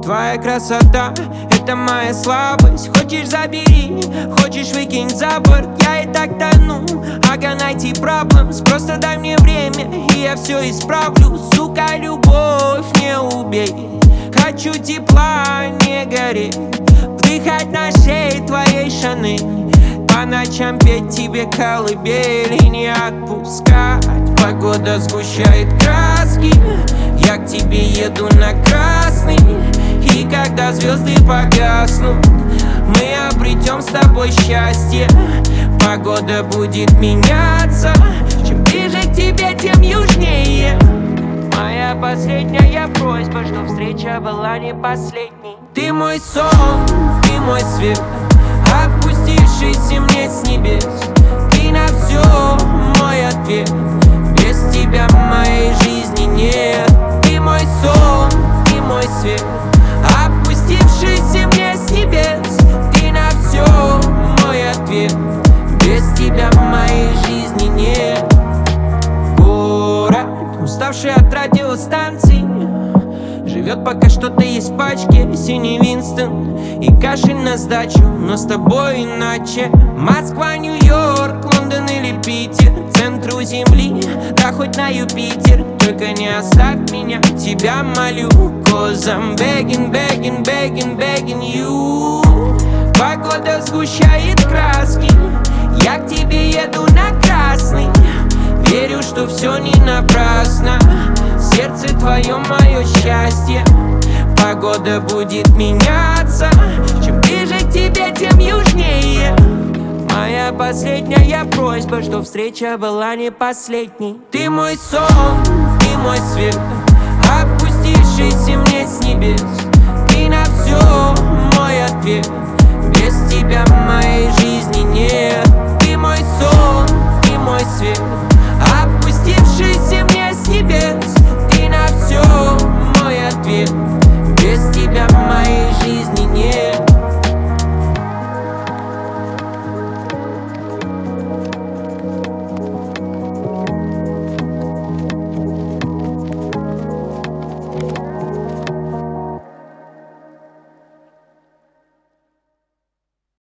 Твоя красота — это моя слабость. Хочешь — забери, хочешь — выкинь за борт. Я и так тону, найти проблемс. Просто дай мне время, и я все исправлю. Сука, любовь, не убей. Хочу тепла, не гореть. Вдыхать на шее твоей Шанель. По ночам петь тебе колыбель и не отпускать. Погода сгущает краски. Я к тебе еду на красный. И когда звезды погаснут, мы обретем с тобой счастье. Погода будет меняться. Чем ближе к тебе, тем южнее. Моя последняя просьба, что встреча была не последней. Ты мой сон, ты мой свет, опустившийся мне с небес. Ты на все мой ответ. Без тебя моей жизни нет. Ты мой сон, ты мой свет, опустившийся мне с небес. Ты на все мой ответ. Без тебя моей жизни нет. Город, уставший от радиостанций, живет пока что-то есть в пачке. Синий Винстон и кашель на сдачу, но с тобой иначе. Москва, Нью-Йорк, Лондон или Питер, центру земли, да хоть на Юпитер. Только не оставь меня, тебя молю. Cause I'm begging, begging, begging, begging you. Погода сгущает краски. Я к тебе еду на красный. Верю, что все не напрасно. Сердце твое мое счастье. Погода будет меняться. Чем ближе к тебе, тем южнее. Моя последняя просьба, что встреча была не последней. Ты мой сон, ты мой свет, опустившийся мне с небес.